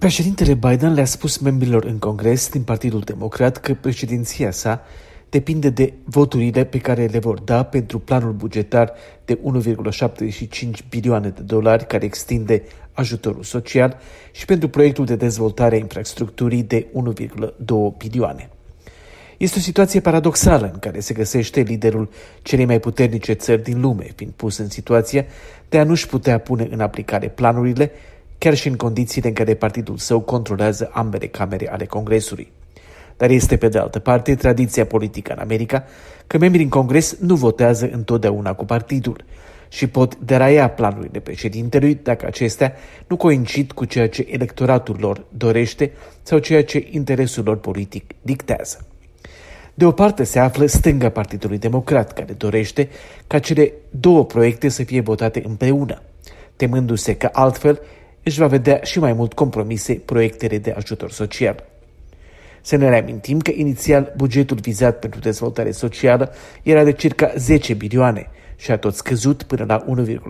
Președintele Biden le-a spus membrilor în Congres din Partidul Democrat că președinția sa depinde de voturile pe care le vor da pentru planul bugetar de 1,75 bilioane de dolari care extinde ajutorul social și pentru proiectul de dezvoltare a infrastructurii de 1,2 bilioane. Este o situație paradoxală în care se găsește liderul celei mai puternice țări din lume, fiind pus în situația de a nu-și putea pune în aplicare planurile, chiar și în condițiile în care partidul său controlează ambele camere ale Congresului. Dar este, pe de altă parte, tradiția politică în America că membrii în Congres nu votează întotdeauna cu partidul și pot deraia planurile președintelui dacă acestea nu coincid cu ceea ce electoratul lor dorește sau ceea ce interesul lor politic dictează. De o parte se află stânga Partidului Democrat, care dorește ca cele două proiecte să fie votate împreună, temându-se că altfel își va vedea și mai mult compromise proiectele de ajutor social. Să ne reamintim că inițial bugetul vizat pentru dezvoltare socială era de circa 10 bilioane și a tot scăzut până la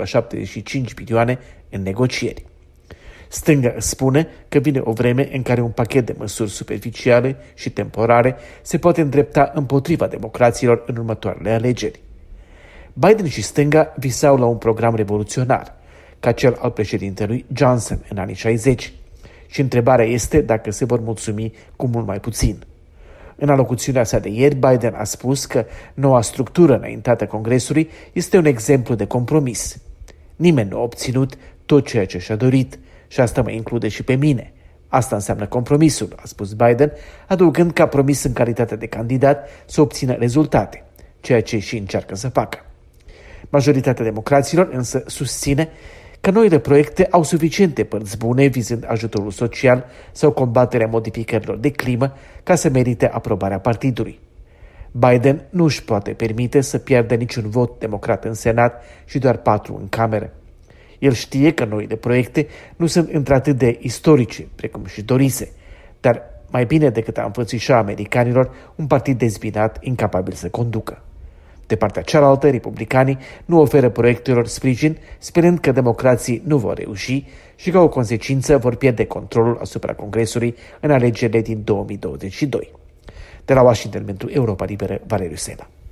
1,75 bilioane în negocieri. Stânga spune că vine o vreme în care un pachet de măsuri superficiale și temporare se poate îndrepta împotriva democraților în următoarele alegeri. Biden și stânga visau la un program revoluționar, ca cel al președintelui Johnson în anii 60, și întrebarea este dacă se vor mulțumi cu mult mai puțin. În alocuțiunea sa de ieri, Biden a spus că noua structură înaintată Congresului este un exemplu de compromis. Nimeni nu a obținut tot ceea ce și-a dorit și asta mă include și pe mine. Asta înseamnă compromisul, a spus Biden, adăugând că a promis în calitate de candidat să obțină rezultate, ceea ce și încearcă să facă. Majoritatea democraților însă susține că noile proiecte au suficiente părți bune vizând ajutorul social sau combaterea modificărilor de climă ca să merite aprobarea partidului. Biden nu își poate permite să piardă niciun vot democrat în Senat și doar 4 în Cameră. El știe că noile proiecte nu sunt într-atât de istorice, precum și dorise, dar mai bine decât a înfățișa americanilor un partid dezbinat, incapabil să conducă. De partea cealaltă, republicanii nu oferă proiectelor sprijin, sperând că democrații nu vor reuși și ca o consecință vor pierde controlul asupra Congresului în alegerile din 2022. De la Washington pentru Europa Liberă, Valeriu Sena.